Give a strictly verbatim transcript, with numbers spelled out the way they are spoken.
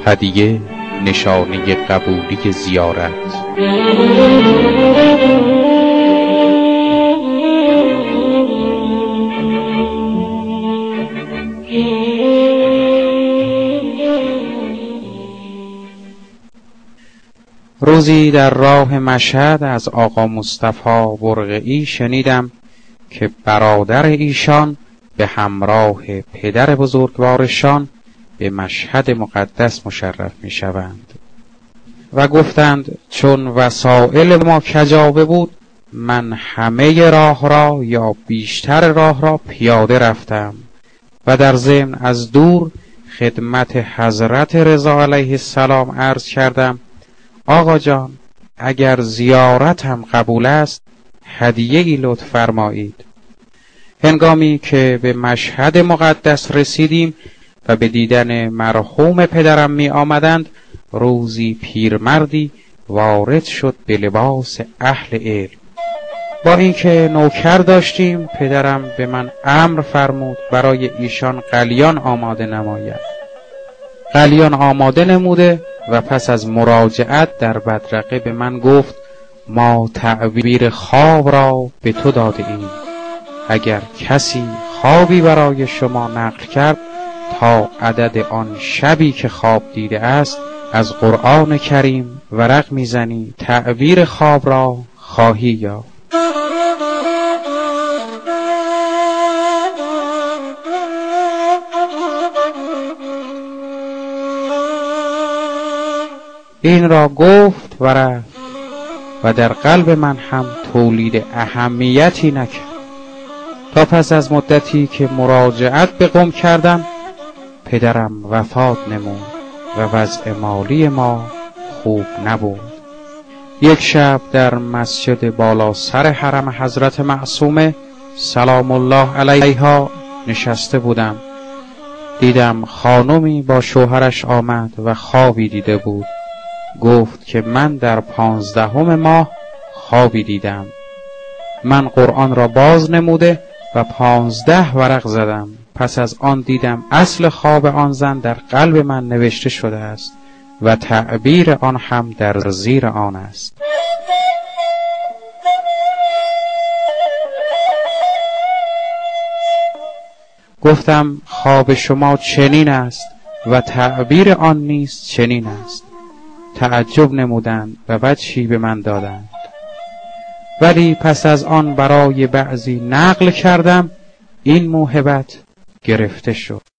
هدیه نشانه قبولی زیارت. روزی در راه مشهد از آقا مصطفی برقعی شنیدم که برادر ایشان به همراه پدر بزرگوارشان به مشهد مقدس مشرف می شوند و گفتند چون وسائل ما کجاوه بود من همه راه را یا بیشتر راه را پیاده رفتم و در ضمن از دور خدمت حضرت رضا علیه السلام عرض کردم آقا جان اگر زیارتم قبول است هدیه ای لطف فرمایید. هنگامی که به مشهد مقدس رسیدیم و به دیدن مرحوم پدرم می آمدند روزی پیرمردی وارد شد به لباس اهل علم. با اینکه نوکر داشتیم پدرم به من امر فرمود برای ایشان قلیان آماده نماید. قلیان آماده نموده و پس از مراجعت در بدرقه به من گفت ما تعبیر خواب را به تو داده ایم. اگر کسی خوابی برای شما نقل کرد تا عدد آن شبی که خواب دیده است از قرآن کریم ورق میزنی تعبیر خواب را خواهی یافت. این را گفت و رفت و در قلب من هم تولید اهمیتی نکرد تا پس از مدتی که مراجعت به قم کردم پدرم وفات نمود و وضع مالی ما خوب نبود. یک شب در مسجد بالا سر حرم حضرت معصومه سلام الله علیها نشسته بودم. دیدم خانمی با شوهرش آمد و خوابی دیده بود. گفت که من در پانزدهم ماه خوابی دیدم. من قرآن را باز نموده و پانزده ورق زدم. پس از آن دیدم اصل خواب آن زن در قلب من نوشته شده است و تعبیر آن هم در زیر آن است. گفتم خواب شما چنین است و تعبیر آن نیز چنین است. تعجب نمودند و وجهی به من دادند. ولی پس از آن برای بعضی نقل کردم این موهبت گرفته شد.